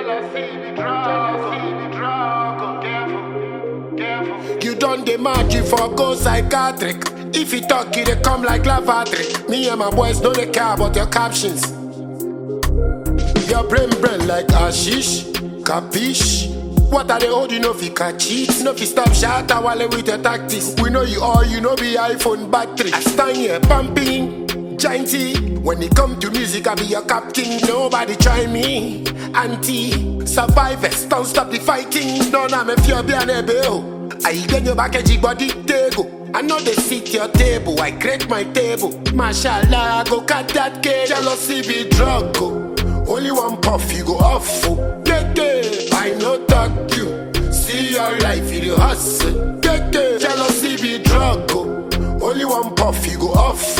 You done the magic for go psychiatric. If you talk, it they come like lavatory. Me and my boys know they care about your captions. Your brain like hashish, capiche. What are they holding if you can cheat? No, if you stop shot while with your tactics. We know you all, you know be iPhone battery. I stand here pumping, gianty. When it come to music, I be your captain. Nobody try me, anti-survivors. Don't stop the fighting. Don't have me fear be an ebo. I get your back a body table. I know they sit your table. I create my table. Mashallah, go cut that cake. Jealousy be drug. Only one puff, you go off. I know talk you. See your life, you hustle. Jealousy be drug. Only one puff, you go off.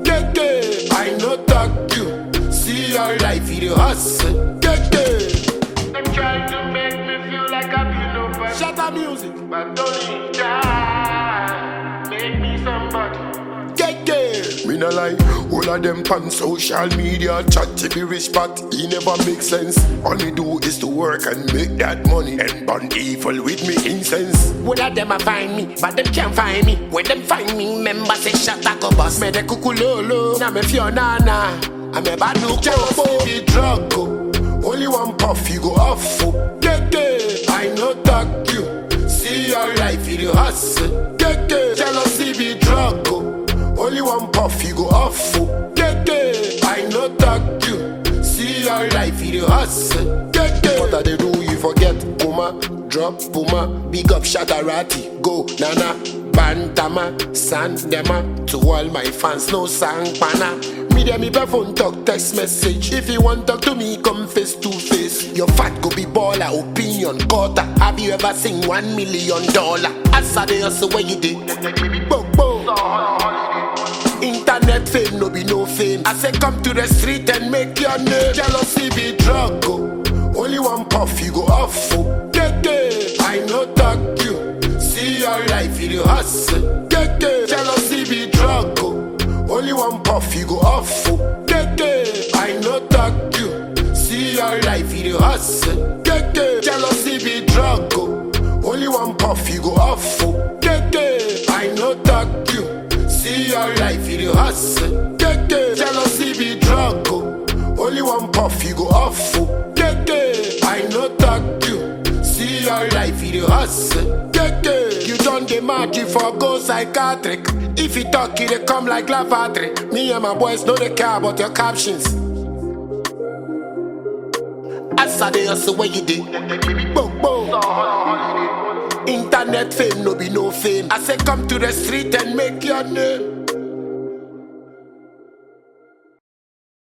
I know talk you. See your life, you hustle. Them try to make me feel like I be nobody. Shut up music. But don't die. Make me somebody. Me no lie, all of them pan social media chat to be rich, but he never make sense. All me do is to work and make that money and burn evil with me incense. All of them a find me, but them can't find me. When them find me, members say shut up, go bust. Me de kukulolo, na me Fiona, I'm a bad look. Jealousy be drug, only one puff you go off. I know talk you, see your life you hustle. Jealousy be drug, only one puff you go off. I know talk you, see your life you hustle. What are they do you forget? Puma, drop Puma, big up Shatarati, go Nana, Bantama, Sandema. To all my fans, no sang pana. Me dem me phone talk text message. If you want talk to me, come face to face. Your fat go be baller, opinion quarter. Have you ever seen $1 million? As I hustle where you did. Internet fame no be no fame. I say come to the street and make your name. Jealousy be drug. Only one puff you go off. I know talk you. See your life you hustle. Jealousy be drug. Only one puff you go off. I know talk you. See your life you hustle. Jealousy be drug. Only one puff you go off. I know talk you. See your life you hustle. Jealousy be drug. Only one puff you go off. I know talk you. See your life you hustle. You done the magic for go psychiatric. If you talk it, they come like lavatory. Me and my boys know they care about your captions. As I hustle where you did. Internet fame no be no fame. I say come to the street and make your name.